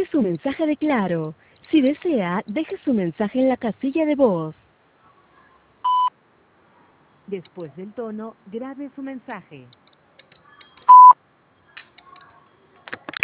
su mensaje de Claro. Si desea, deje su mensaje en la casilla de voz. Después del tono, grabe su mensaje.